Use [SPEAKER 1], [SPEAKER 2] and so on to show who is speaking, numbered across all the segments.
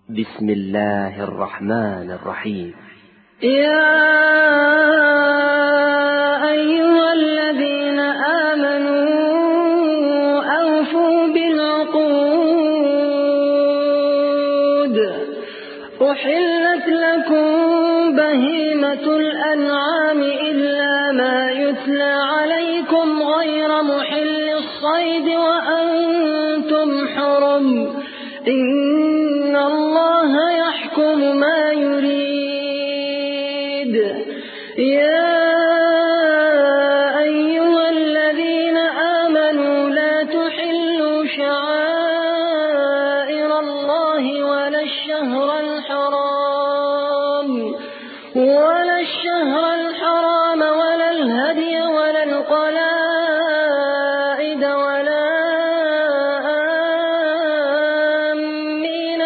[SPEAKER 1] بسم الله الرحمن الرحيم.
[SPEAKER 2] يا أيها الذين آمنوا أوفوا بالعقود. أحلت لكم بهيمة الأنعام إلا ما يتلى عليكم غير محل الصيد وأنتم حرم. إن الله يحكم ما يريد. يا أيها الذين آمنوا لا تحلوا شعائر الله ولا الشهر الحرام ولا الهدي ولا القلائد ولا آمين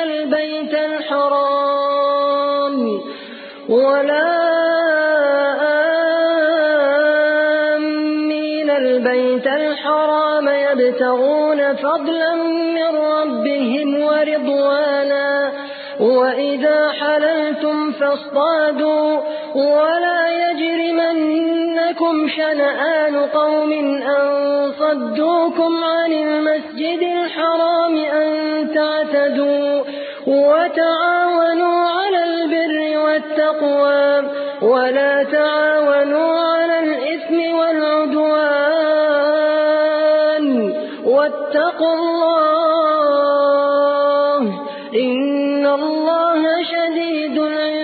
[SPEAKER 2] البيت الحرام يبتغون فضلا من ربهم ورضوانا. وإذا حللتم فاصطادوا ولا يجرمنكم شنآن قوم أن صدوكم عن المسجد الحرام أن تعتدوا. وتعاونوا على البر والتقوى ولا تعاونوا على الإثم والعدوان. واتقوا الله إن الله شديد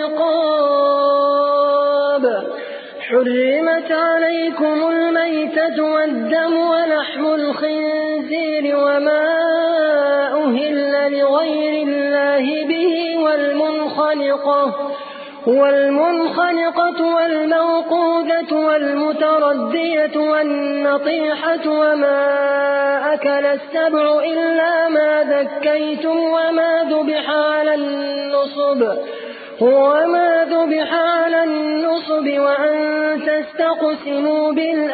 [SPEAKER 2] العقاب. حرمت عليكم الميتة والدم ولحم الخنزير وما أهل لغير الله به والمنخنقة والموقوذة والمتردية والنطيحة وما أكل السبع إلا ما ذكيتم وما ذبح على النصب وأن تستقسموا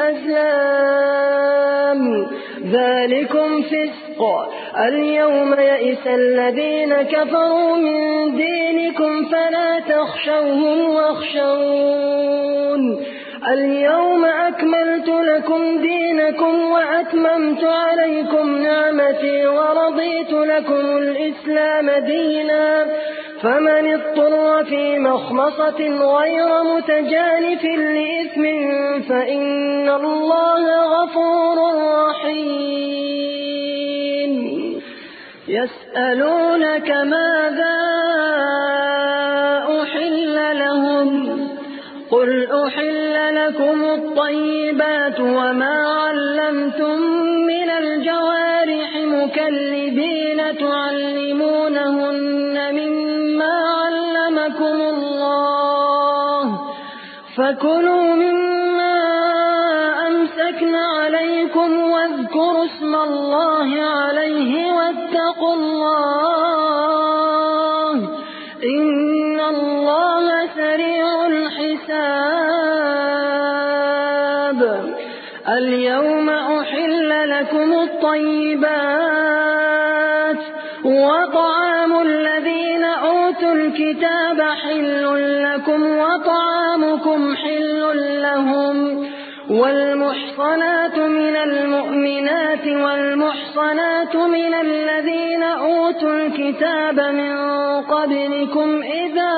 [SPEAKER 2] بالأزلام ذلكم فسق. اليوم يئس الذين كفروا من دينكم فلا تخشوهم واخشون. اليوم أكملت لكم دينكم وأتممت عليكم نعمتي ورضيت لكم الإسلام دينا. فمن اضطر في مخمصة غير متجانف لإثم فإن الله غفور رحيم. يسألونك ماذا أحل لهم قل أحل لكم الطيبات وما علمتم من الجوارح مكلبين تعلمونهن مما علمكم الله فكلوا مما أمسكن عليكم واذكروا اسم الله عليه واتقوا الله إن الله سريع الحساب. اليوم أحل لكم الطيبات وطعام الذين أوتوا الكتاب حل لكم وطعامكم حل لهم. والمحصنات من المؤمنات والمحصنات من الذين أوتوا الكتاب من قبلكم إذا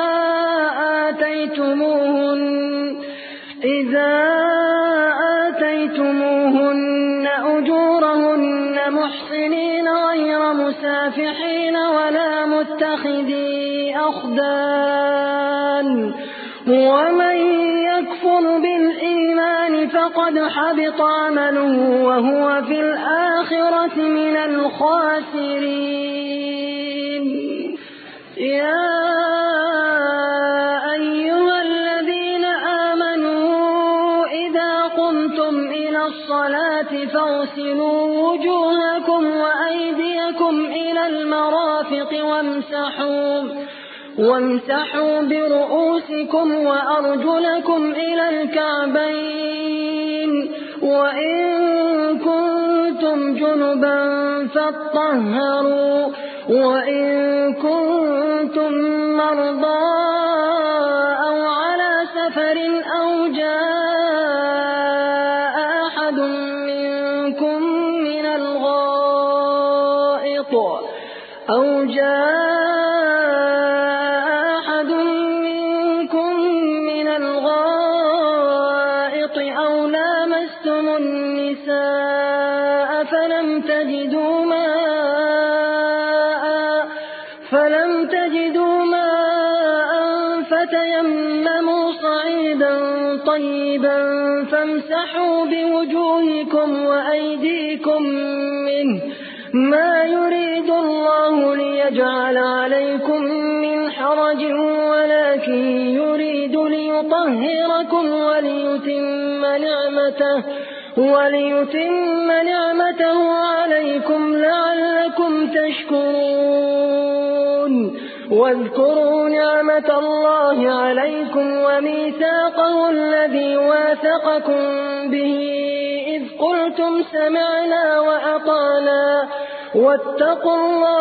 [SPEAKER 2] آتيتموهن أجورهن محصنين غير مسافحين ولا متخذي أخدان. ومن يكفر بالإيمان فقد حبط عمله وهو في الآخرة من الخاسرين. يا أيها الذين آمنوا إذا قمتم إلى الصلاة فاغسلوا وجوهكم وأيديكم إلى المرافق وامسحوا برؤوسكم وأرجلكم إلى الكعبين وإن كنتم جنبا فاطهروا وإن كنتم مرضى أو على سفر أو جاء أحد منكم من الغائط أو لامستم النساء فلم تجدوا ماء فتيمموا صعيدا طيبا فامسحوا بوجوهكم وأيديكم منه ما يريد الله ليجعل عليكم من حرج ولكن يريد ليطهركم وليتم نعمته عليكم لعلكم تشكرون. واذكروا نعمة الله عليكم وميثاقه الذي واثقكم به إذ قلتم سمعنا وأطعنا واتقوا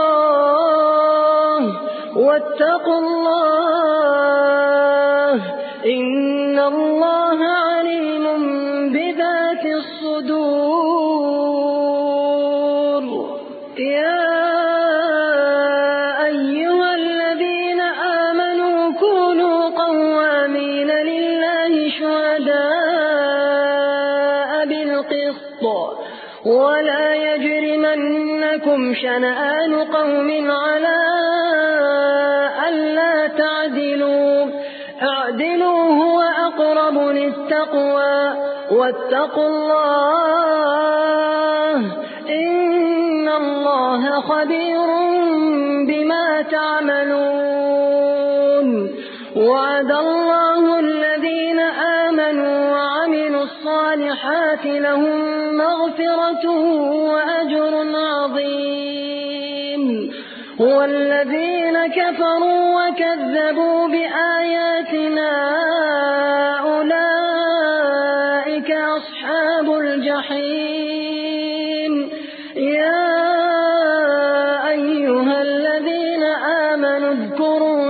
[SPEAKER 2] الله إن الله عليم بذات الصدور. يا أيها الذين آمنوا كونوا قوامين لله شهداء بالقسط ولا يجرمنكم شنآن قوم على ألا تعدلوا اعدلوا هو أقرب للتقوى واتقوا الله إن الله خبير بما تعملون. وعد الله الذين آمنوا وعملوا الصالحات لهم مغفرة وأجر عظيم. والذين كفروا وكذبوا بآياتنا أولئك أصحاب الجحيم. يا أيها الذين آمنوا اذكروا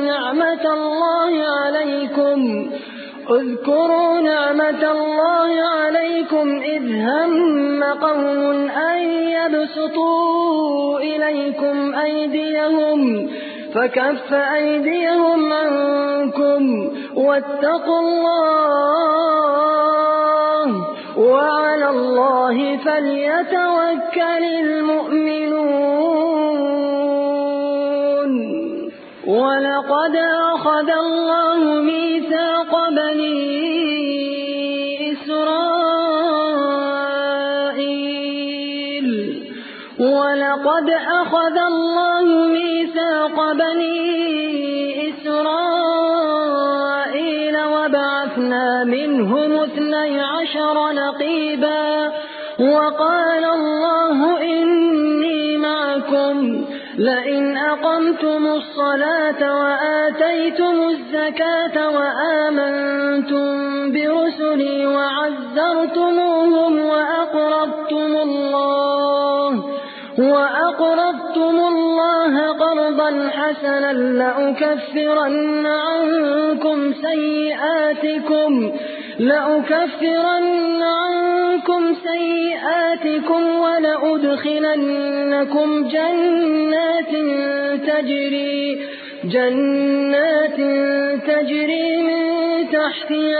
[SPEAKER 2] نعمة الله عليكم إذ هم قوم أن يبسطوا إليكم أيديهم فكف أيديهم عنكم واتقوا الله وعلى الله فليتوكل المؤمنون. ولقد أخذ الله ميثاق بني إسرائيل وبعثنا منهم 12 نقيبا وقال الله إني معكم لئن أقمتم الصلاة وآتيتم الزكاة وآمنتم برسلي وعزرتموهم وأقرضتم الله قرضا حسنا لأكفرن عنكم سيئاتكم ولأدخلنكم جنات تجري من تحتها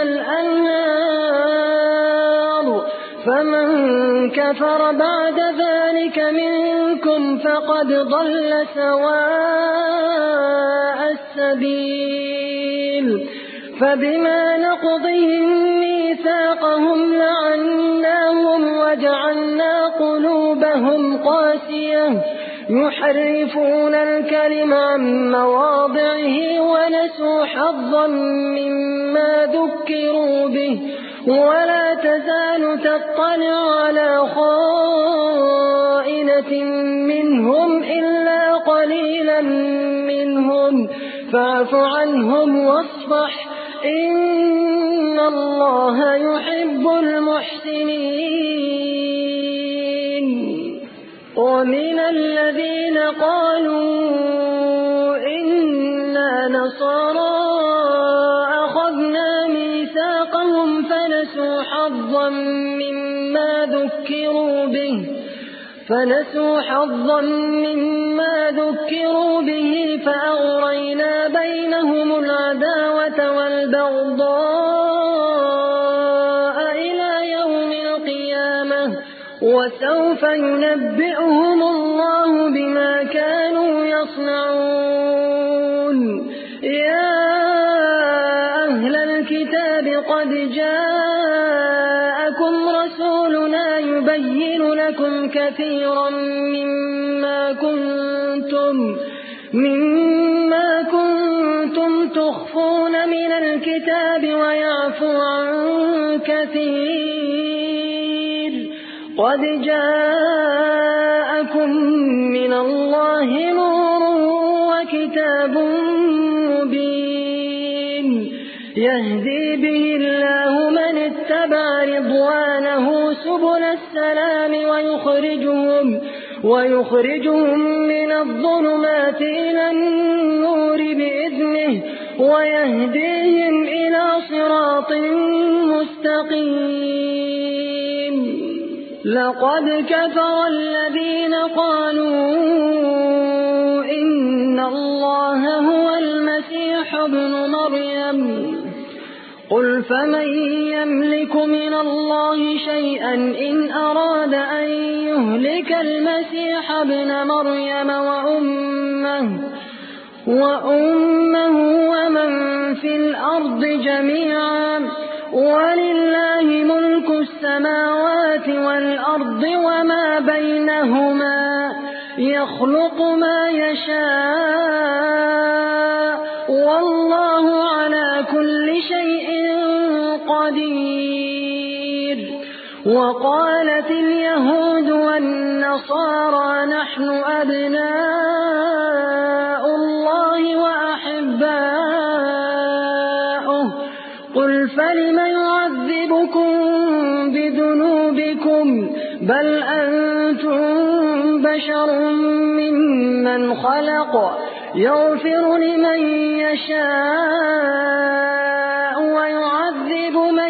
[SPEAKER 2] الأنهار فمن كفر بعد ذلك منكم فقد ضل سواء السبيل. فبما نقضهم ميثاقهم لعناهم وجعلنا قلوبهم قاسية يحرفون الكلم عن مواضعه ونسوا حظا مما ذكروا به ولا تزال تطلع على خائنة منهم إلا قليلا منهم فاعف عنهم واصفح إن الله يحب المحسنين. ومن الذين قالوا إنا نصارى أخذنا ميثاقهم فنسوا حظا مما ذكروا به فأغرينا بينهم العداوة والبغضاء إلى يوم القيامة وسوف ينبئهم الله بما كانوا يصنعون. يا أهل الكتاب قد جاءكم رسولنا يبين لكم كثيرا مما كنتم تخفون من الكتاب ويعفو عن كثير. قد جاءكم من الله نور وكتاب مبين يهدي به الله من اتبع رضوانه سبل السلام ويخرجهم من الظلمات إلى النور بإذنه ويهديهم إلى صراط مستقيم. لقد كفر الذين قالوا إن الله هو المسيح ابن مريم. قل فمن يملك من الله شيئا إن أراد أن يهلك المسيح ابن مريم وأمه ومن في الأرض جميعا ولله ملك السماوات والأرض وما بينهما يخلق ما يشاء والله على كل شيء قدير. وقالت اليهود والنصارى نحن أبناء الله وأحباؤه. قل فلم يعذبكم بذنوبكم بل أنتم بشر ممن خلق يغفر لمن يشاء ويعذب من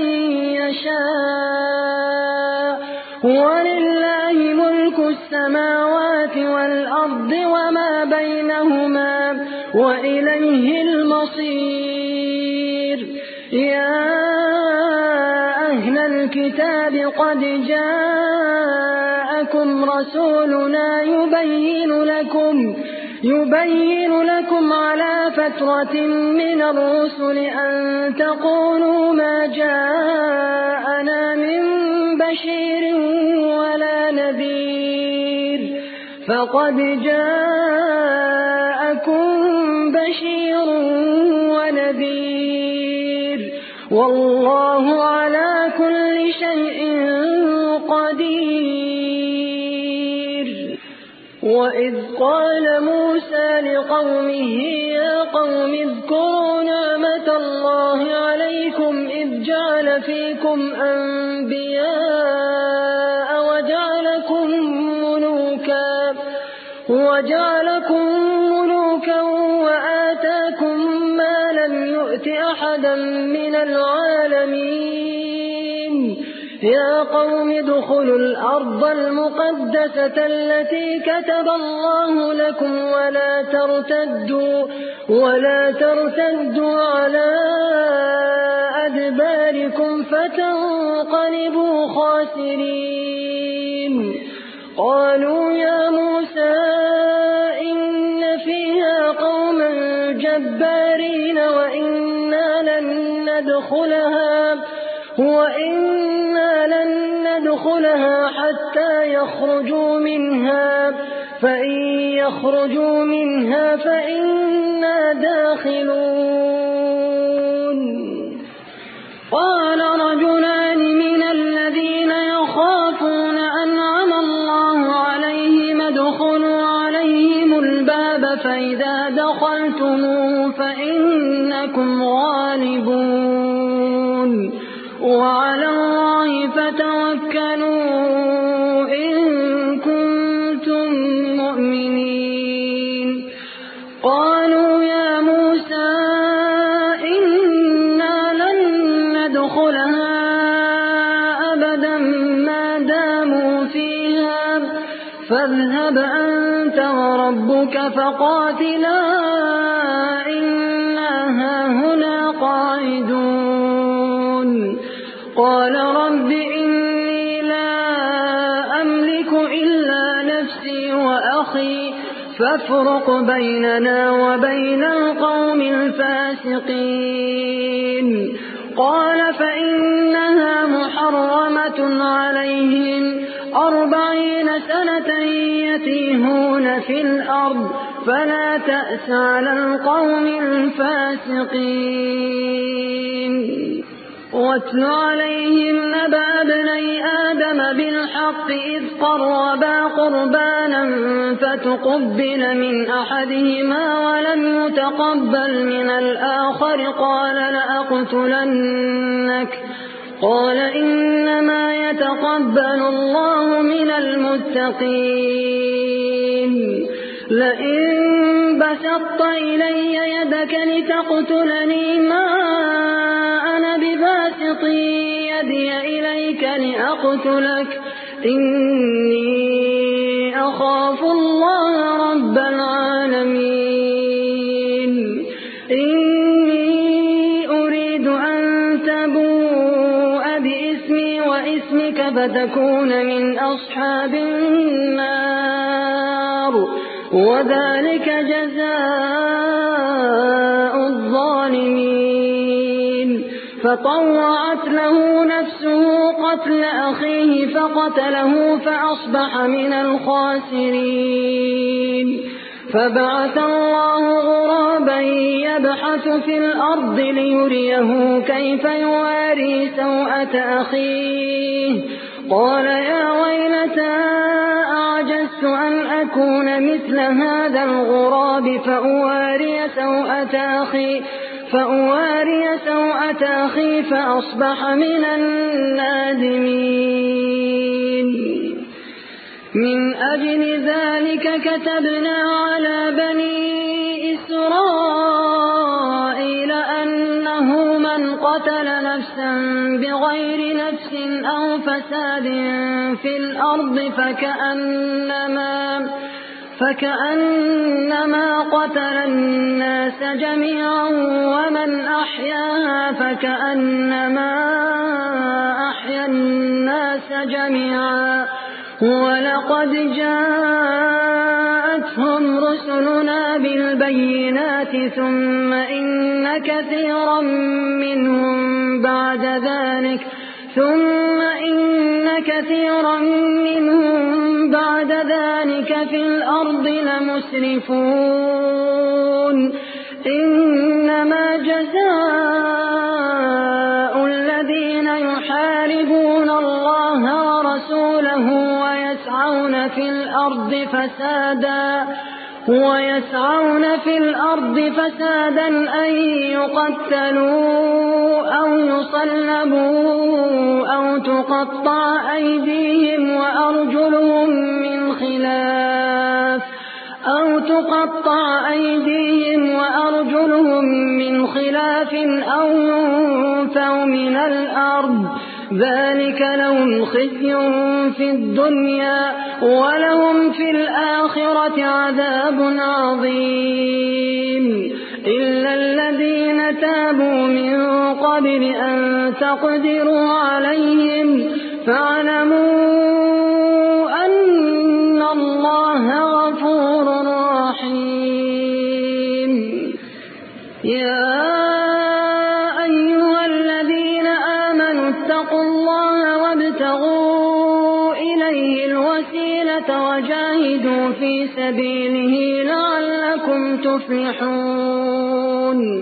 [SPEAKER 2] يشاء ولله ملك السماوات والأرض وما بينهما وإليه المصير. يا أهل الكتاب قد جاءكم رسولنا يبين لكم على فترة من الرسل أن تقولوا ما جاءنا من بشير ولا نذير فقد جاءكم بشير ونذير والله على كل شيء قدير. وإذ قال موسى لقومه يا قوم اذكروا نعمة الله عليكم إذ جعل فيكم أنبياء وجعلكم ملوكا وآتاكم ما لم يؤت أحدا من العالمين. يا قوم ادخلوا الأرض المقدسة التي كتب الله لكم ولا ترتدوا على أدباركم فتنقلبوا خاسرين. قالوا يا موسى إن فيها قوما جبارين وإنا لن ندخلها حتى يخرجوا منها فإن يخرجوا منها فإنا داخلون. قال رجلان من الذين يخافون أنعم الله عليهم ادخلوا عليهم الباب فإذا دخلتموه فإنكم غالبون وعلى الله فتوكلوا إن كنتم فاذهب أنت وربك فقاتلا إنا هاهنا قاعدون قال رب إني لا أملك إلا نفسي وأخي فافرق بيننا وبين القوم الفاسقين قال فإنها محرمة عليهم 40 سنة يتيهون في الأرض فلا تأس على القوم الفاسقين واتل عليهم نبأ ابني آدم بالحق إذ قربا قربانا فتقبل من أحدهما ولم يتقبل من الآخر قال لأقتلنك قال إنما يتقبل الله من المتقين لئن بسطت إلي يدك لتقتلني ما أنا بباسط يدي إليك لأقتلك إني أخاف الله رب العالمين إني أريد أن تبوء بإسمي وإسمك فتكون من أصحاب النار وذلك جزاء الظالمين فطوعت له نفسه قتل أخيه فقتله فأصبح من الخاسرين فبعث الله غرابا يبحث في الأرض ليريه كيف يواري سوءة أخيه قال يا ويلتى أعجزت أن أكون مثل هذا الغراب فأواري سوءة أخي فأصبح من النادمين من أجل ذلك كتبنا على بني إسرائيل أنه من قتل نفسا بغير نفس أو فساد في الأرض فكأنما قتل الناس جميعا ومن أحياها فكأنما أحيا الناس جميعا ولقد جاءتهم رسلنا بالبينات ثم إن كثيرا منهم بعد ذلك في الأرض لمسرفون إنما جزاء الذين يحاربون الله ورسوله ويسعون في الأرض فسادا أن يقتلوا أو يصلبوا أو تقطع أيديهم وأرجلهم من خلاف أو ينفوا من الأرض ذلك لهم خزي في الدنيا ولهم في الآخرة عذاب عظيم إلا الذين تابوا من قبل أن تقدروا عليهم فاعلموا أن الله غفور رحيم يا أيها الذين آمنوا اتقوا الله وابتغوا إليه الوسيلة وجاهدوا في سبيله لعلكم تفلحون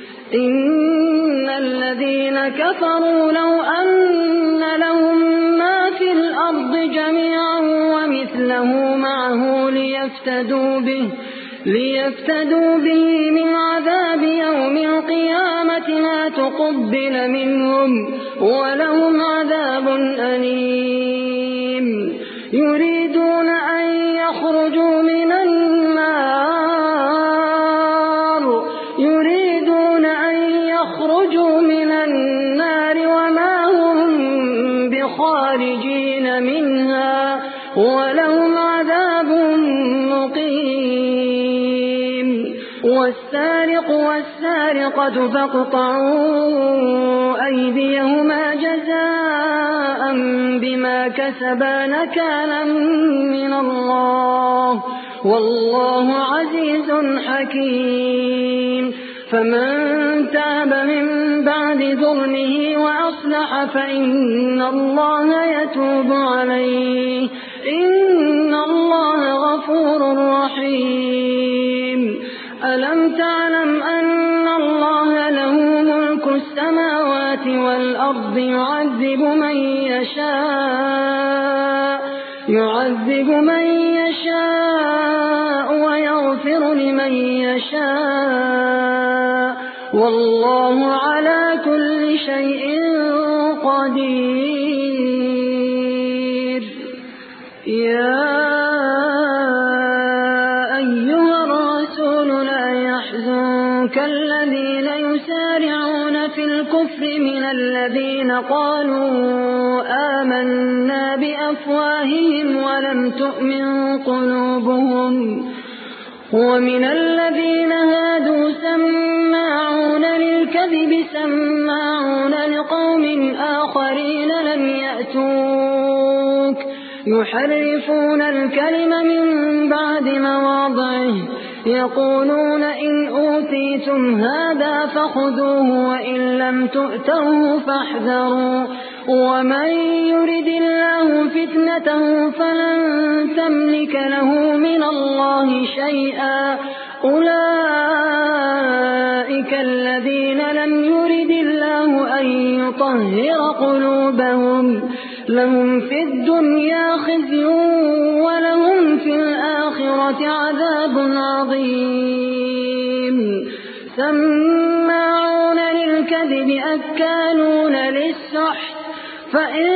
[SPEAKER 2] إن الذين كفروا لو أن لهم ما في الأرض جميعا ومثله معه ليفتدوا به من عذاب يوم القيامة ما تقبل منهم ولهم عذاب أليم يريدون أن يخرجوا من النار وما هم بخارجين منها ولهم عذاب والسارق والسارقة فاقطعوا أيديهما جزاء بما كسبا نكالا من الله والله عزيز حكيم فمن تاب من بعد ظلمه وأصلح فإن الله يتوب عليه إن الله غفور رحيم ألم تعلم أن الله له ملك السماوات والأرض يعذب من يشاء ويغفر لمن يشاء والله على كل شيء قدير يا أيها الرسول لا يحزنك الذين يسارعون في الكفر من الذين قالوا آمنا بأفواههم ولم تؤمن قلوبهم ومن الذين هادوا سماعون للكذب سماعون لقوم آخرين لم يأتوك يحرفون الكلم من بعد مواضعه يقولون إن أوتيتم هذا فخذوه وإن لم تؤتوه فاحذروا ومن يرد الله فتنته فلن تملك له من الله شيئا أولئك الذين لم يرد الله أن يطهر قلوبهم لهم في الدنيا خزي ولهم في الآخرة عذاب عظيم سماعون للكذب أكالون للسحت فإن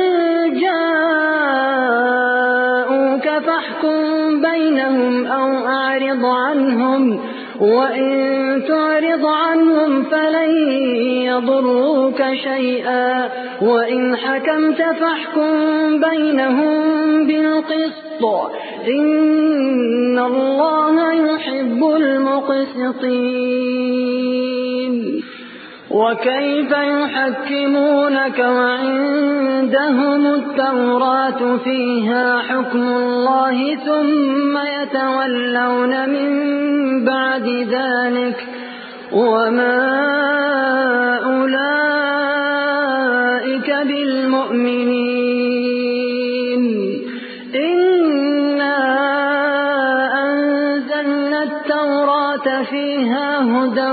[SPEAKER 2] جاءوك فاحكم بينهم أو أعرض عنهم وإن تعرض عنهم فلن يضروك شيئا وإن حكمت فاحكم بينهم بالقسط إن الله يحب المقسطين وكيف يحكمونك وعندهم التوراة فيها حكم الله ثم يتولون من بعد ذلك وما أولئك بالمؤمنين إنا أنزلنا التوراة فيها هدى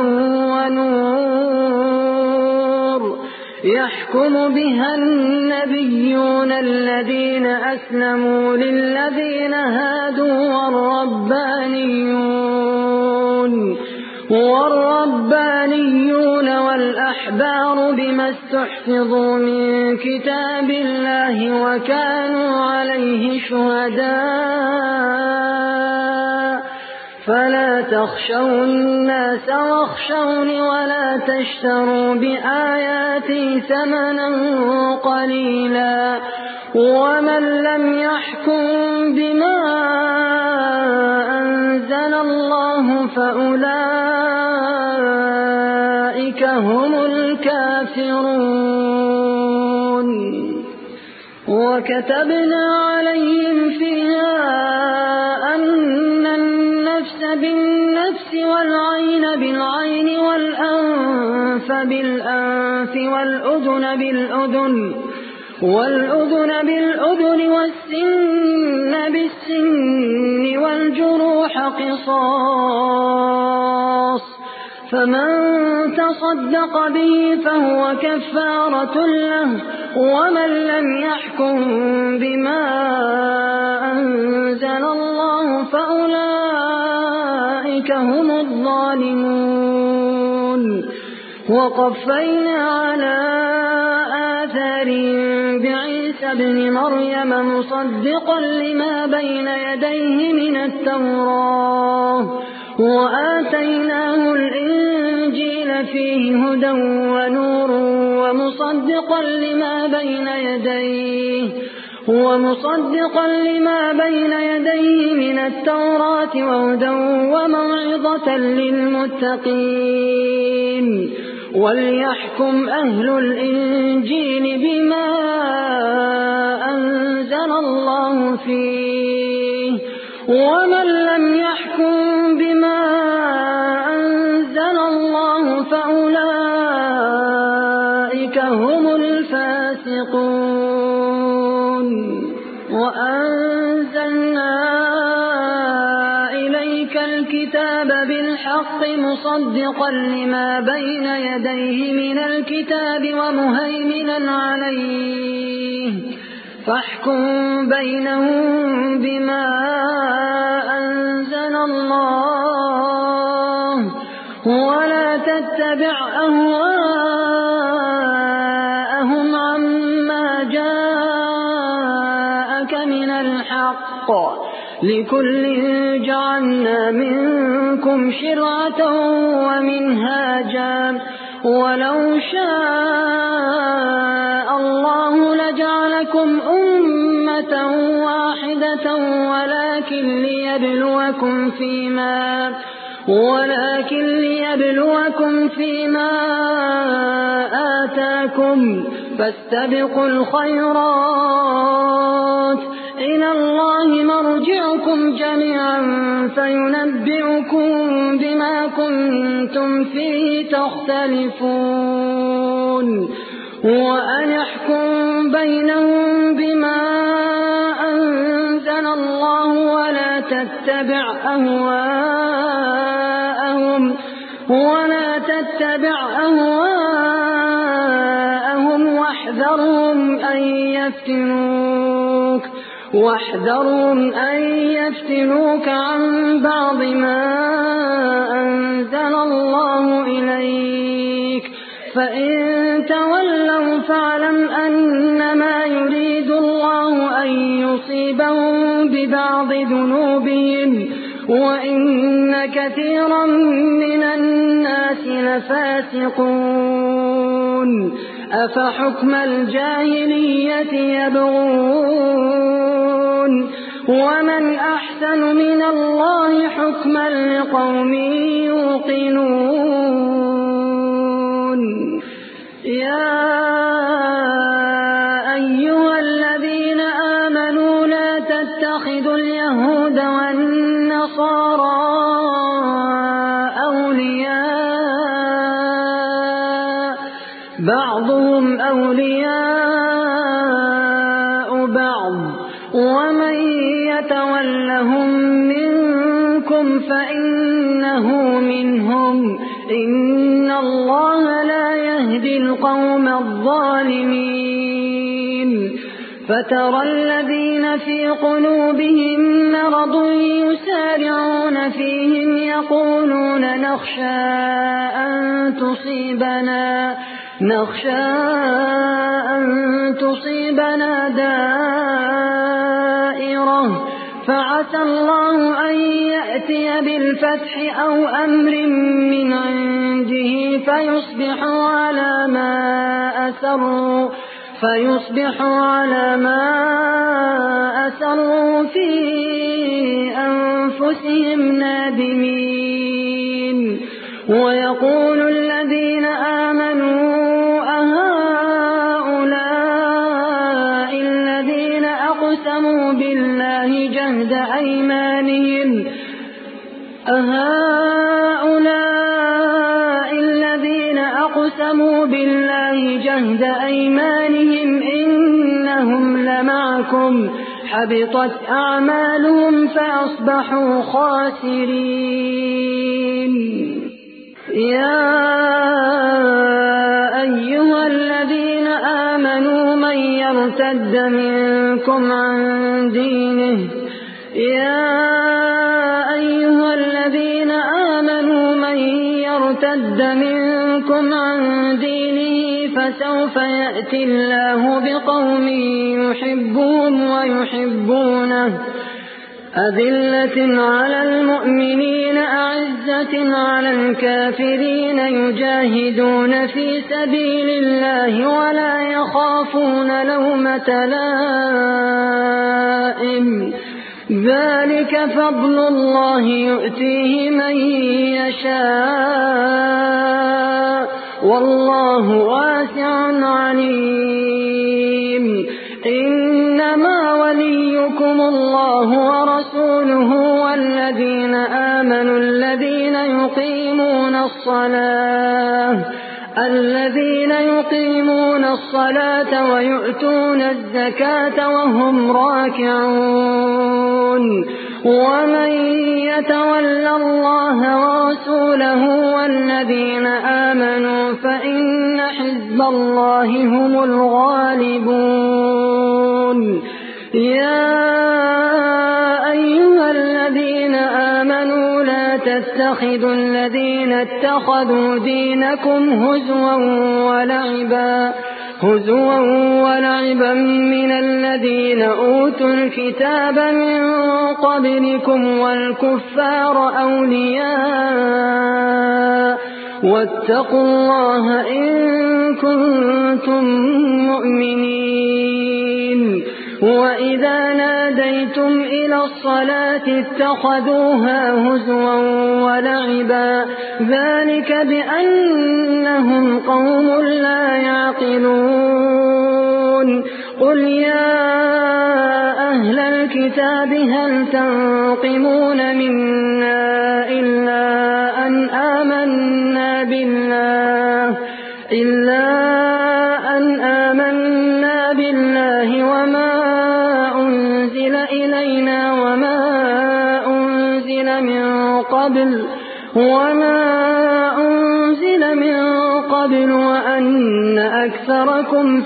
[SPEAKER 2] ونور يحكم بها النبيون الذين أسلموا للذين هادوا والربانيون والأحبار بما استحفظوا من كتاب الله وكانوا عليه شهداء فلا تخشوا الناس واخشوني ولا تشتروا بآياتي ثمنا قليلا ومن لم يحكم بما أنزل الله فأولئك هم الكافرون وكتبنا عليهم فيها أن النفس بالنفس والعين بالعين والأنف بالأنف والأذن بالأذن والسن بالسن والجروح قصاص فمن تصدق به فهو كفارة له ومن لم يحكم بما أنزل الله فأولئك هم الظالمون وقفينا على آثارهم بعيسى ابن مريم مصدقا لما بين يديه من التوراة وآتيناه الإنجيل فيه هدى ونور ومصدقا لما بين يديه ومصدقا لما بين يديه من التوراة وهدى وموعظة للمتقين وليحكم أهل الإنجيل بما أنزل الله فيه ومن لم يحكم بما أنزل الله فأولئك هم الفاسقون وأنزلنا إليك الكتاب بالحق مصدقا لما بين يديه من الكتاب ومهيمنا عليه فاحكم بينهم بما أنزل الله ولا تتبع أهواءهم عما جاءك من الحق لكل جعلنا منكم شرعة ومنهاجا ولو شاء الله لجعلكم أمة واحدة ولكن ليبلوكم فيما آتاكم فاستبقوا الخيرات إلى الله مرجعكم جميعا فينبئكم بما كنتم فيه تختلفون وأن احكم بينهم بما أنزل الله ولا تتبع أهواءهم واحذرهم أن يفتنوك عن بعض ما أنزل الله إليك فإن تولوا فاعلم أنما يريد الله أن يصيبهم ببعض ذنوبهم وإن كثيرا من الناس لفاسقون أفحكم الجاهلية يبغون ومن أحسن من الله حكما لقوم يوقنون يا أيها الذين آمنوا لا تتخذوا اليهود والنصارى أولياء بعضهم أولياء بعض ومن يتولهم منكم فإنه منهم إن الله لا يهدي القوم الظالمين فترى الذين في قلوبهم مرض يسارعون فيهم يقولون نخشى أن تصيبنا دائرة فعسى الله أن يأتي بالفتح أو أمر من عنده فيصبحوا على ما أسروا في أنفسهم نادمين ويقول الذين آمنوا أهؤلاء الذين أقسموا بالله جهد أيمانهم إنهم لمعكم حبطت أعمالهم فأصبحوا خاسرين يا أيها الذين آمنوا من يرتد منكم عن دينه فسوف يأتي الله بقوم أذلة على المؤمنين أعزة على الكافرين يجاهدون في سبيل الله ولا يخافون لومة لائم ذلك فضل الله يؤتيه من يشاء والله واسع عليم إنما وليكم الله ورسوله والذين آمنوا الذين يقيمون الصلاة ويؤتون الزكاة وهم راكعون ومن يتول الله ورسوله والذين آمنوا فإن حزب الله هم الغالبون يا أيها الذين آمنوا لا تتخذوا الذين اتخذوا دينكم هزوا ولعبا من الذين أوتوا الكتاب من قبلكم والكفار أولياء واتقوا الله إن كنتم مؤمنين وإذا ناديتم إلى الصلاة اتخذوها هزوا ولعبا ذلك بأنهم قوم لا يعقلون قل يا أهل الكتاب هل تنقمون منا إلا أن آمنا بالله وما أنزل إلينا وما أنزل من قبل وأن أكثركم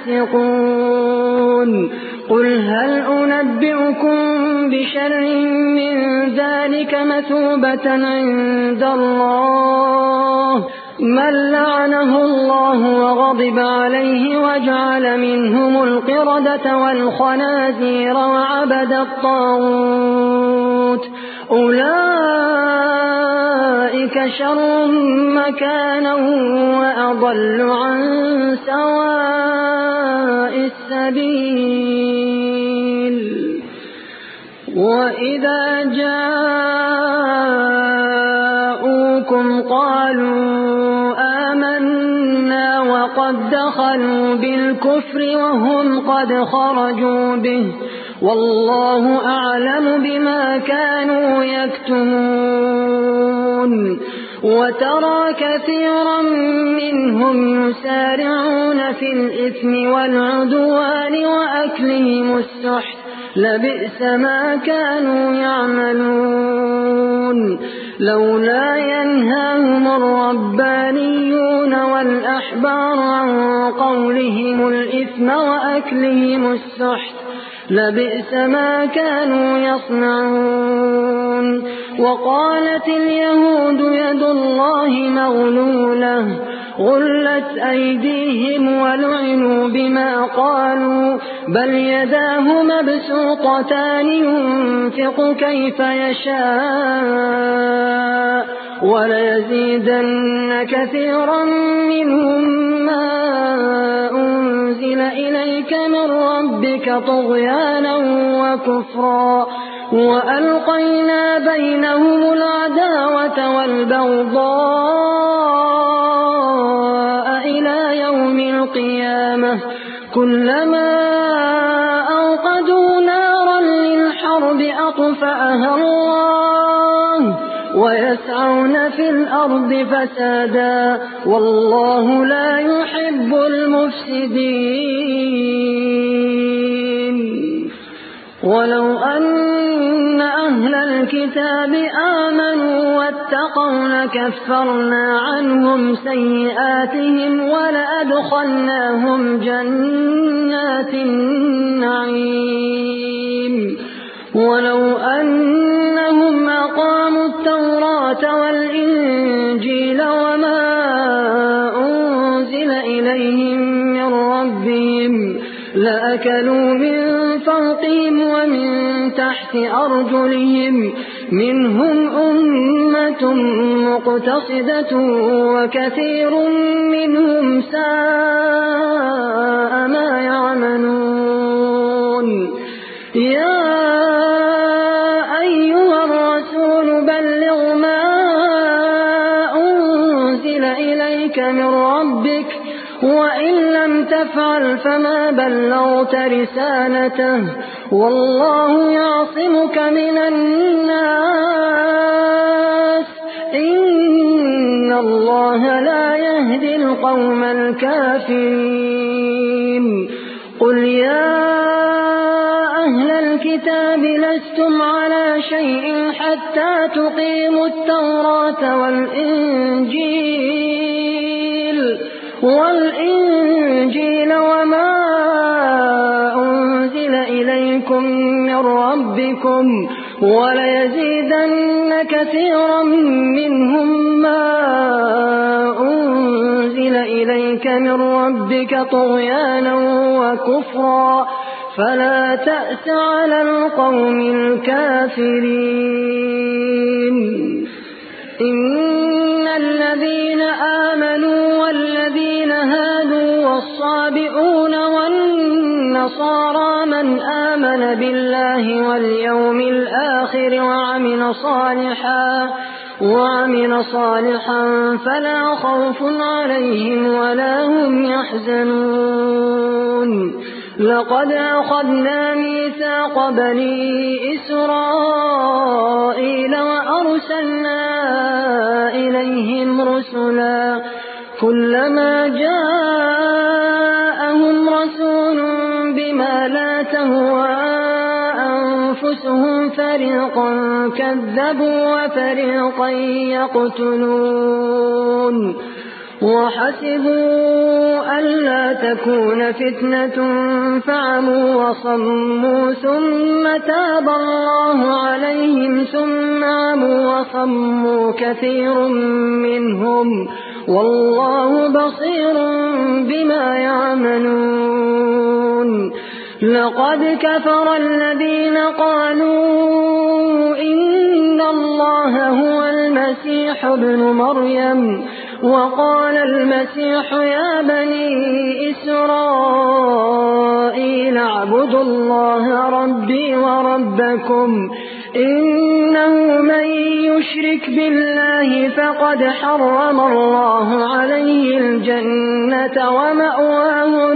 [SPEAKER 2] فاسقون قل هل أنبئكم بشر من ذلك مثوبة عند الله من لعنه الله وغضب عليه وجعل منهم القردة والخنازير وعبد الطاغوت أولئك شر مكانا وأضل عن سواء السبيل وإذا جاءوكم قالوا آمنا وقد دخلوا بالكفر وهم قد خرجوا به والله أعلم بما كانوا يكتمون وترى كثيرا منهم يسارعون في الإثم والعدوان وأكلهم السحت لبئس ما كانوا يعملون لولا ينهاهم الربانيون والأحبار عن قولهم الإثم وأكلهم السحت لبئس ما كانوا يصنعون وقالت اليهود يد الله مغلولة غلت أيديهم ولعنوا بما قالوا بل يداه مبسوطتان ينفق كيف يشاء وليزيدن كثيرا منهم ما أنزل إليك من ربك طغيانا وكفرا وألقينا بينهم العداوة والبغضاء إلى يوم القيامة كلما أوقدوا نارا للحرب أطفأها الله ويسعون في الأرض فسادا والله لا يحب المفسدين ولو أن أهل الكتاب آمنوا واتقوا لكفرنا عنهم سيئاتهم ولأدخلناهم جنات النعيم ولو أنهم أقاموا التوراة والإنجيل وما أنزل إليهم من ربهم لأكلوا من فوقهم ومن تحت أرجلهم منهم أمة مقتصدة وكثير منهم ساء ما يعملون يا أيها الرسول بلغ ما أنزل إليك من ربك وإن لم تفعل فما بلغت رسالته والله يعصمك من الناس إن الله لا يهدي القوم الكافرين قل يا أهل الكتاب لستم على شيء حتى تقيموا التوراة والإنجيل وما أنزل إليكم من ربكم وليزيدن كثيرا منهم ما أنزل إليك من ربك طغيانا وكفرا فلا تأس على القوم الكافرين إن الذين آمنوا والذين هادوا والصابئون والنصارى من آمن بالله واليوم الآخر وعمل صالحا فلا خوف عليهم ولا هم يحزنون لقد أخذنا ميثاق بني إسرائيل وأرسلنا إليهم رسلا كلما جاءهم رسول بما لا تهوى أنفسهم فريقا كذبوا وفريقا يقتلون وحسبوا ألا تكون فتنة فعموا وصموا ثم تاب الله عليهم ثم عموا وصموا كثير منهم والله بصير بما يعملون لقد كفر الذين قالوا إن الله هو المسيح ابن مريم وقال المسيح يا بني إسرائيل اعبدوا الله ربي وربكم إنه من يشرك بالله فقد حرم الله عليه الجنة ومأواه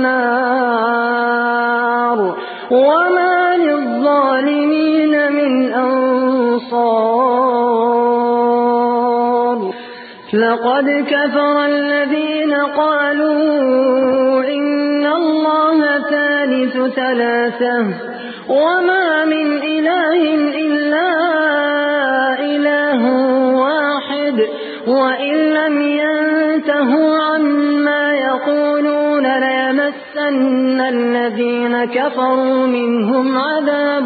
[SPEAKER 2] النار وما للظالمين من أنصار لقد كفر الذين قالوا إن الله ثالث ثلاثة وما من إله إلا إله واحد وإن لم ينتهوا عما يقولون ليمسن الذين كفروا منهم عذاب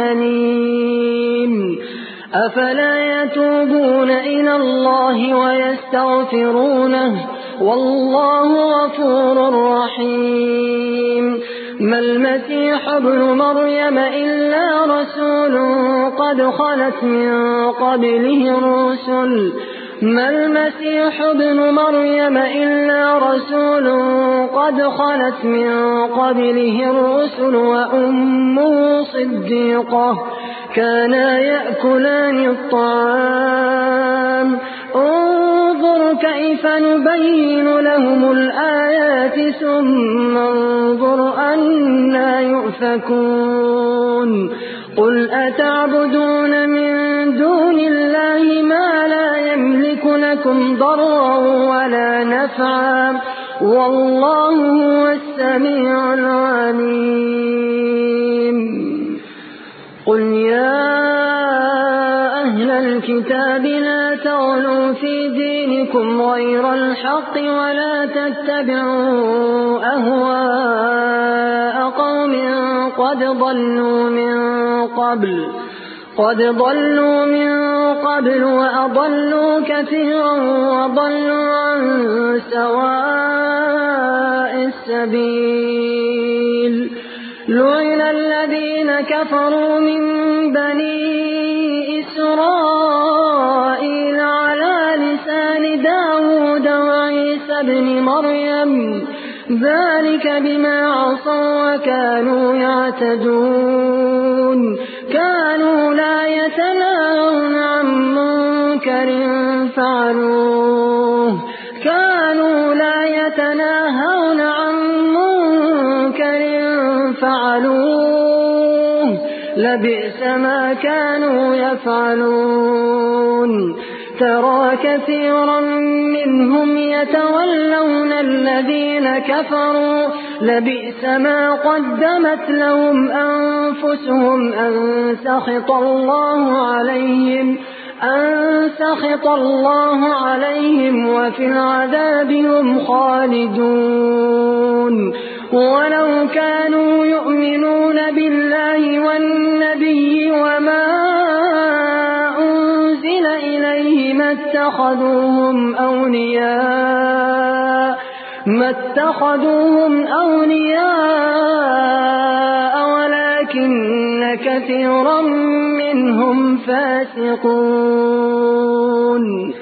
[SPEAKER 2] أليم أفلا يتوبون إلى الله ويستغفرونه والله غفور رحيم ما المسيح ابن مريم إلا رسول قد خلت من قبله الرسل ما المسيح ابن مريم إلا رسول قد خلت من قبله الرسل وأمه صديقة كانا يأكلان الطعام انظر كيف نبين لهم الآيات ثم انظر أنا يؤفكون قل أتعبدون من دون الله ما لا يملك لكم ضرا ولا نفعا والله هو السميع العليم قل يا أهل الكتاب لا تغلوا في دينكم غير الحق ولا تتبعوا أهواء قوم قد ضلوا من قبل وأضلوا كثيرا وضلوا عن سواء السبيل لعن الذين كفروا من بني إسرائيل على لسان داود وعيسى بن مريم ذلك بما عصوا وكانوا يعتدون كانوا لا يتناهون عن منكر فعلوه لبئس ما كانوا يفعلون ترى كثيرا منهم يتولون الذين كفروا لبئس ما قدمت لهم أنفسهم أن سخط الله عليهم وفي العذاب هم خالدون ولو كانوا يؤمنون بالله والنبي وما أنزل إليه ما اتخذوهم أولياء ولكن كثيرا منهم فاسقون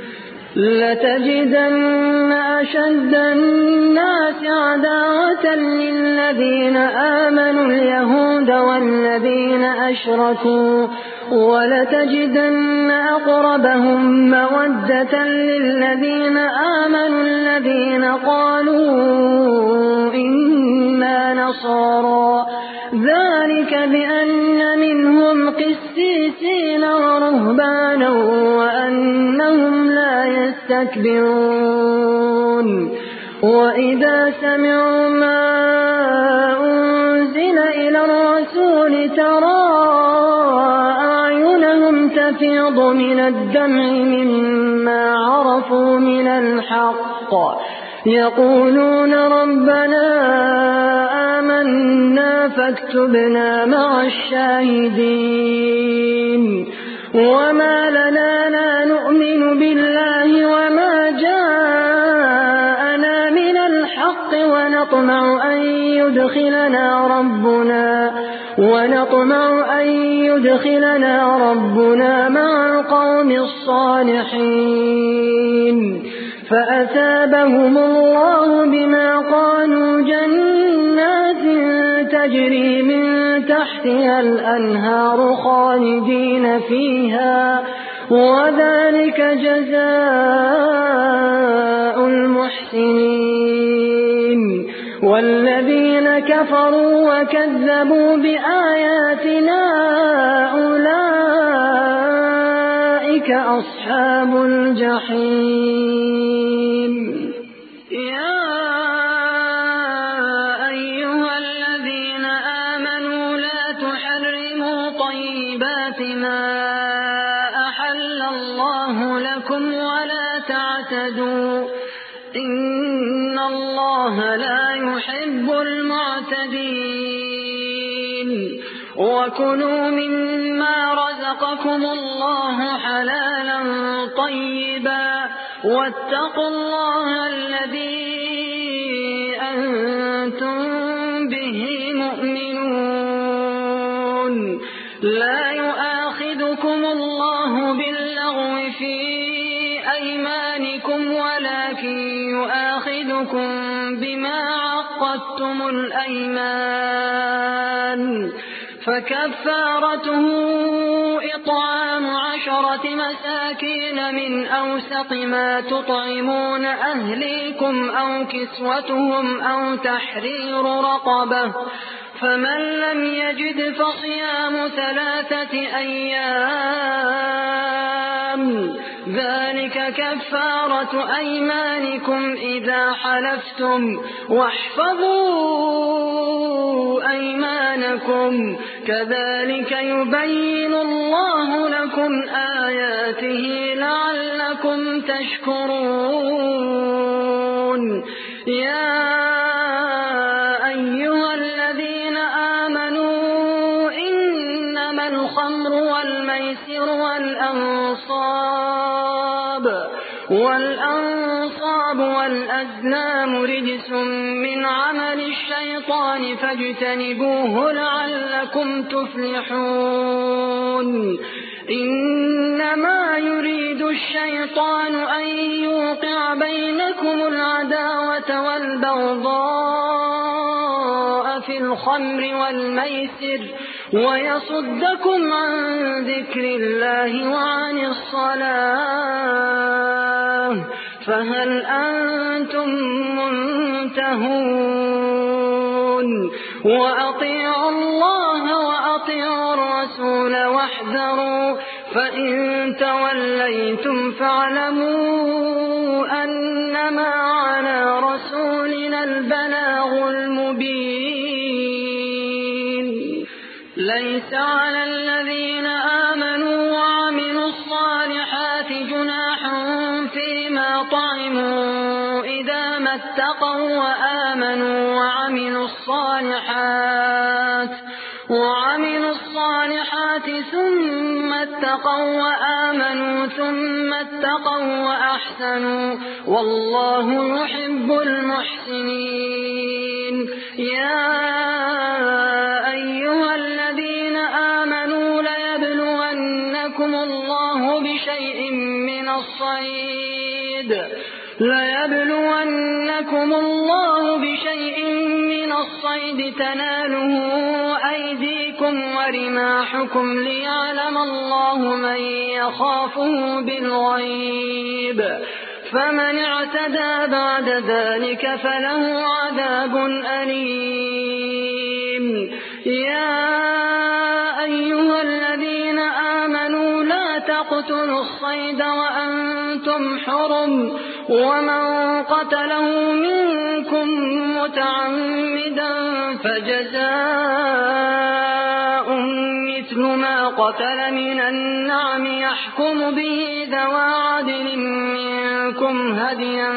[SPEAKER 2] لتجدن أشد الناس عداوة للذين آمنوا اليهود والذين أشركوا ولتجدن أقربهم مودة للذين آمنوا الذين قالوا إنا نصارى ذلك بأن منهم قسيسين ورهبانا وأنهم لا يستكبرون وإذا سمعوا ما أنزل إلى الرسول ترى أعينهم تفيض من الدمع مما عرفوا من الحق يقولون ربنا آمنا فاكتبنا مع الشاهدين وما لنا لا نؤمن بالله وما جاءنا من الحق ونطمع أن يدخلنا ربنا مع القوم الصالحين فأثابهم الله بما قالوا جنات تجري من تحتها الأنهار خالدين فيها وذلك جزاء المحسنين والذين كفروا وكذبوا بآياتنا أولئك أصحاب الجحيم يا أيها الذين آمنوا لا تحرموا طيبات ما أحل الله لكم ولا تعتدوا إن الله لا يحب المعتدين وكلوا مما رزقكم الله حلالا طيبا واتقوا الله الذي أنتم به مؤمنون لا يؤاخذكم الله باللغو في أيمانكم ولكن يؤاخذكم بما عقدتم الأيمان فكفارته إطعام 10 مساكين من أوسط ما تطعمون أهليكم أو كسوتهم أو تحرير رقبة فمن لم يجد فصيام 3 أيام ذلك كفارة أيمانكم إذا حلفتم واحفظوا أيمانكم كذلك يبين الله لكم آياته لعلكم تشكرون يا أيها الذين آمنوا إنما الخمر والميسر والأنصاب والأزلام رجس من عمل الشيطان فاجتنبوه لعلكم تفلحون إنما يريد الشيطان أن يوقع بينكم العداوة والبغضاء في الخمر والميسر ويصدكم عن ذكر الله وعن الصلاة فهل أنتم منتهون وأطيعوا الله وأطيعوا الرسول واحذروا فإن توليتم فاعلموا أنما على رسولنا البلاغ المبين ليس على الذين آمنوا وعملوا الصالحات جناح فيما طعموا إذا ما اتقوا وآمنوا وعملوا الصالحات ثم اتقوا وآمنوا ثم اتقوا وأحسنوا والله يحب المحسنين يا أيها الذين آمنوا ليبلونكم الله بشيء من الصيد تناله أيديكم ورماحكم ليعلم الله من يخافه بالغيب فمن اعتدى بعد ذلك فله عذاب أليم يا أيها الذين آمنوا لا تقتلوا الصيد وأنتم حرم ومن قتله منكم متعمدا فجزاء مثل ما قتل من النعم يحكم به ذوى عدل منكم هديا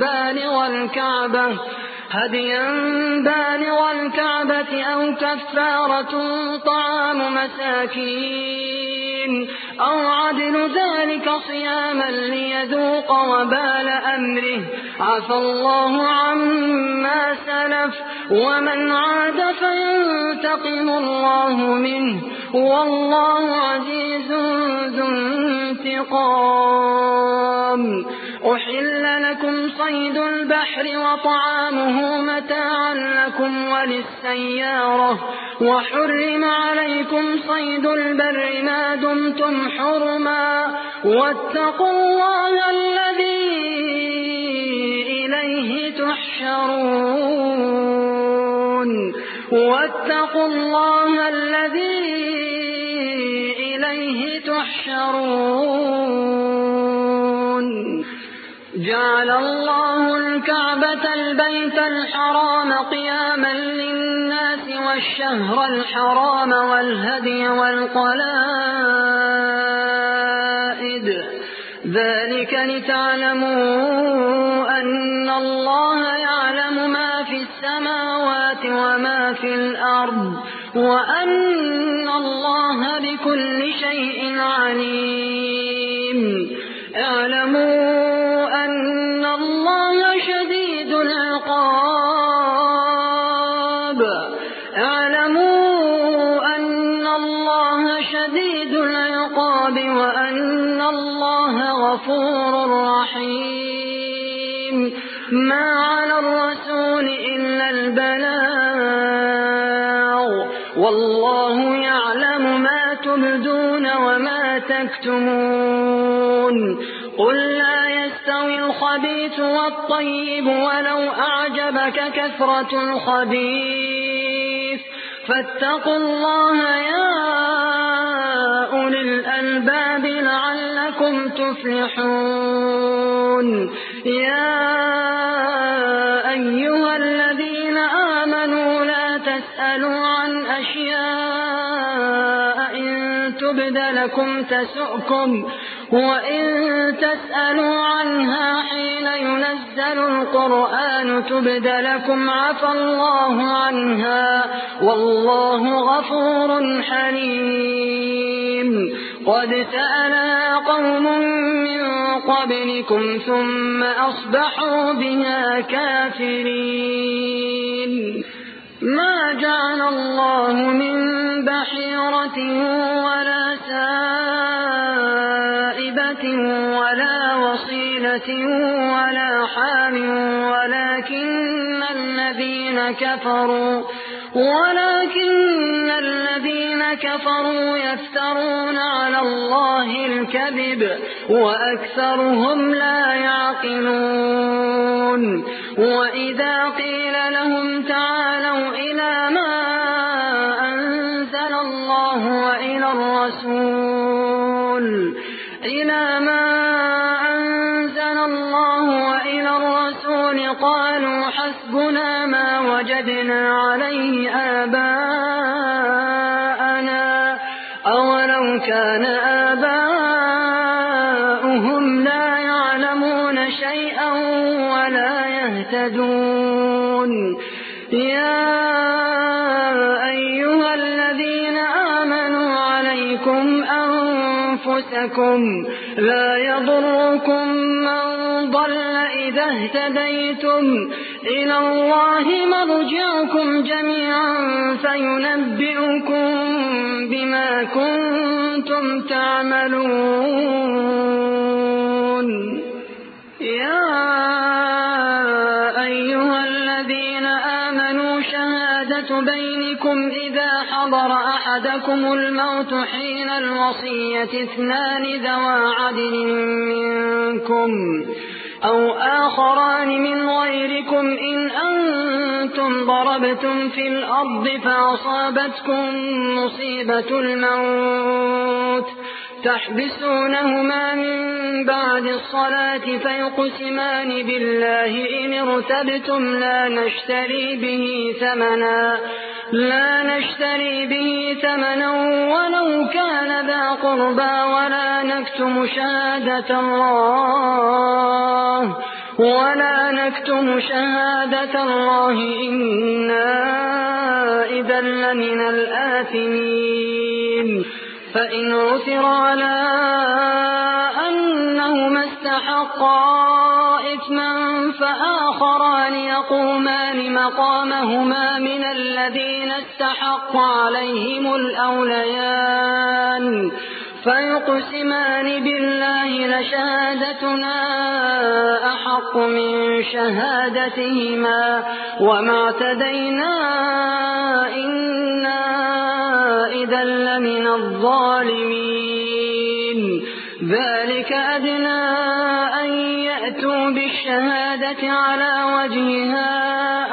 [SPEAKER 2] بالغ الكعبة أو كفارة طعام مساكين أو عدل ذلك صياما ليذوق وبال أمره عفى الله عما سلف ومن عاد فينتقم الله منه والله عزيز ذو انتقام أحل لكم صيد البحر وطعامه متاعا لكم وللسيارة وحرم عليكم صيد البر ما دمتم حرما واتقوا الله الذي إليه تحشرون جعل الله الكعبة البيت الحرام قياما للناس والشهر الحرام والهدي والقلائد ذلك لتعلموا أن الله يعلم ما في السماوات وما في الأرض وأن الله بكل شيء عليم اعلموا أن الله شديد العقاب وأن الله غفور رحيم ما على الرسول إلا البلاغ والله يعلم ما تبدون وما تكتمون قل لا يستوي الخبيث والطيب ولو أعجبك كثرة الخبيث فاتقوا الله يا أولي الألباب لعلكم تفلحون يا أيها الذين آمنوا لا تسألوا عن أشياء إن تبد لكم تسؤكم وإن تسألوا عنها حين ينزل القرآن تبد لكم عفى الله عنها والله غفور حليم قد سألها قوم من قبلكم ثم أصبحوا بها كافرين ما جعل الله من بحيرة ولا سائبة ولا وصيلة ولا حام ولكن الذين كفروا يفترون على الله الكذب وأكثرهم لا يعقلون وإذا قيل لهم تعالوا إلى ما أنزل الله وإلى الرسول قالوا حسبنا ما وجدنا عليه آباءنا أولو كان آباؤهم لا يعلمون شيئا ولا يهتدون يا أيها الذين آمنوا عليكم أنفسكم لا يضركم من ضل إذا اهتديتم إلى الله مرجعكم جميعا فينبئكم بما كنتم تعملون يا أيها الذين آمنوا شهادة بينكم إذا حضر أحدكم الموت حين الوصية 2 ذوى عدل منكم أو آخران من غيركم إن أنتم ضربتم في الأرض فأصابتكم مصيبة الموت تحبسونهما من بعد الصلاة فيقسمان بالله إن ارتبتم لا نشتري به ثمنا ولو كان ذا قربى ولا نكتم شهادة الله إنا إذا لمن الآثمين فإن عثر على أنهما استحقا إثما فآخران يقومان مقامهما من الذين استحق عليهم الأوليان فيقسمان بالله لشهادتنا أحق من شهادتهما وما اعتدينا إنا إذا لمن الظالمين ذلك أدنى أن يأتوا بالشهادة على وجهها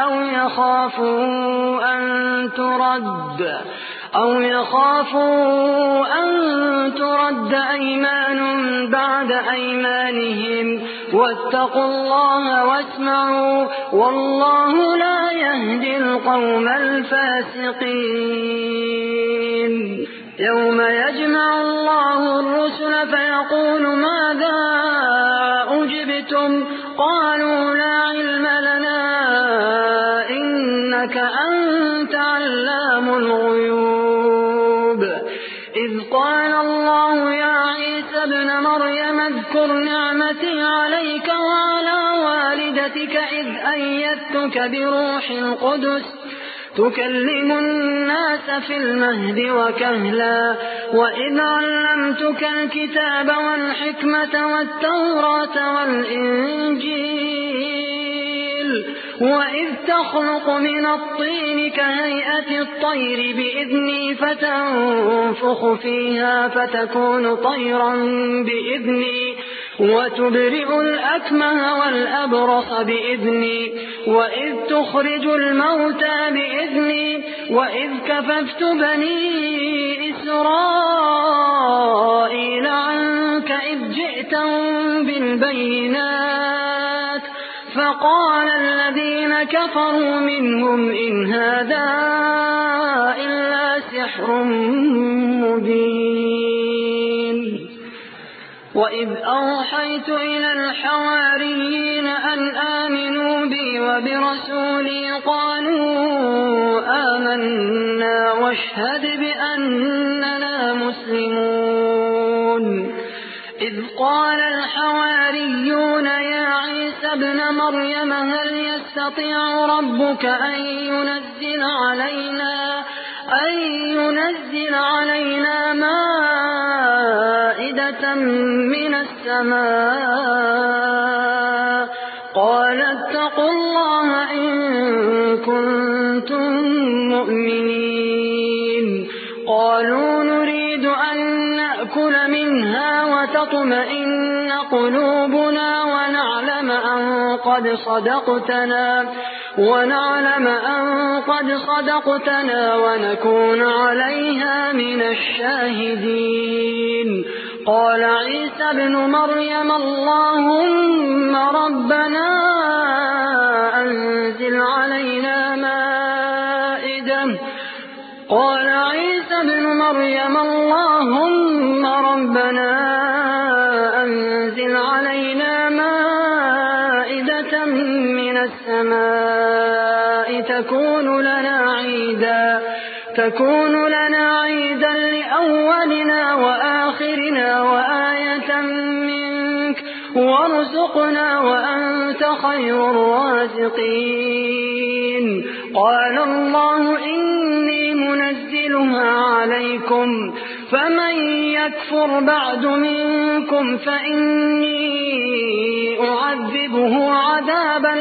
[SPEAKER 2] أو يخافوا أن ترد أيمان بعد أيمانهم واتقوا الله واسمعوا والله لا يهدي القوم الفاسقين يوم يجمع الله الرسل فيقول ماذا أجبتم قالوا لا علم لنا إنك أنت علام الغيوب إذ قال الله يا عيسى ابن مريم اذكر نعمتي عليك وعلى والدتك إذ أيدتك بروح القدس تكلم الناس في المهد وكهلا وإذ علمتك الكتاب والحكمة والتوراة والإنجيل وإذ تخلق من الطين كهيئة الطير بإذني فتنفخ فيها فتكون طيرا بإذني وتبرئ الأكمه والأبرص بإذني وإذ تخرج الموتى بإذني وإذ كففت بني إسرائيل عنك إذ جئتهم بالبينات فقال الذين كفروا منهم إن هذا إلا سحر مبين وإذ أوحيت إلى الحواريين أن آمنوا بي وبرسولي قالوا آمنا واشهد بأننا مسلمون هل يستطيع ربك أن ينزل علينا مائدة من السماء قال اتقوا الله إن كنتم مؤمنين قالوا نريد أن نأكل منها وتطمئن قلوبنا ونعلم أن قد صدقتنا ونكون عليها من الشاهدين قال عيسى ابن مريم اللهم ربنا أنزل علينا مائدة من السماء تكون لنا عيدا لأولنا وآخرنا وآية منك وارزقنا وأنت خير الرازقين قال الله إني منزلها عليكم فمن يكفر بعد منكم فإني أعذبه عذابا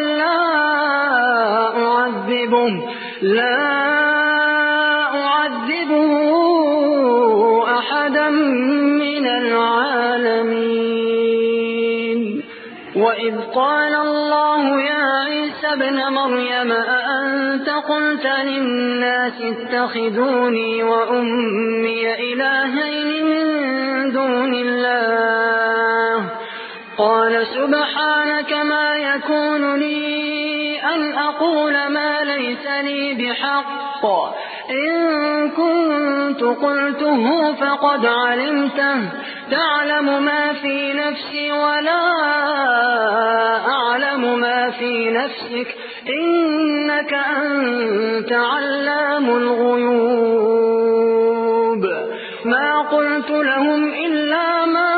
[SPEAKER 2] لا أعذبه أحدا من العالمين وإذ قال الله يا عيسى ابن مريم أأنت قلت للناس اتخذوني وأمي إلهين من دون الله قال سبحانك ما يكون لي أن أقول ما ليس لي بحق إن كنت قلته فقد علمته تعلم ما في نفسي ولا أعلم ما في نفسك إنك أنت علام الغيوب ما قلت لهم إلا ما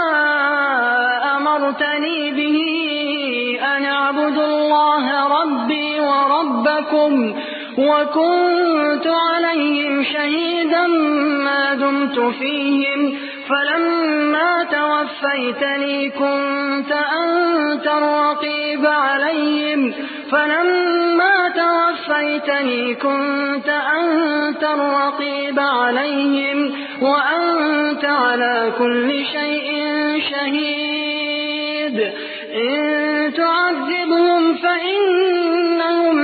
[SPEAKER 2] أمرتني به أن اعبدوا الله ربي وربكم وكنت عليهم شهيدا ما دمت فيهم فلما توفيتني كنت أنت الرقيب عليهم وأنت على كل شيء شهيد إن تعذبهم فإنهم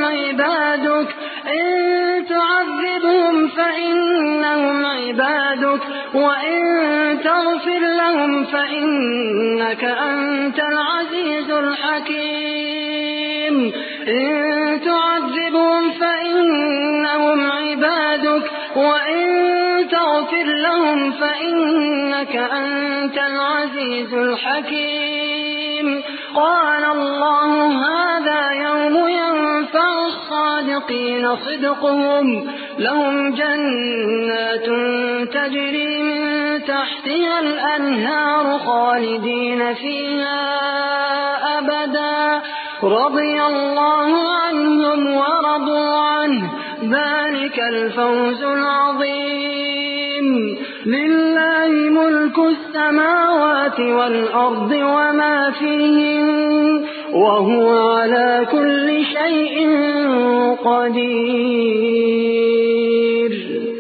[SPEAKER 2] عبادك وإن تغفر لهم فإنك أنت العزيز الحكيم إن تعذبهم فإنهم عبادك وإن تغفر لهم فإنك أنت العزيز الحكيم قال الله هذا يوم ينفع الصادقين صدقهم لهم جنات تجري من تحتها الأنهار خالدين فيها أبدا رضي الله عنهم ورضوا عنه ذلك الفوز العظيم لله ملك السماوات والأرض وما فيهن وهو على كل شيء قدير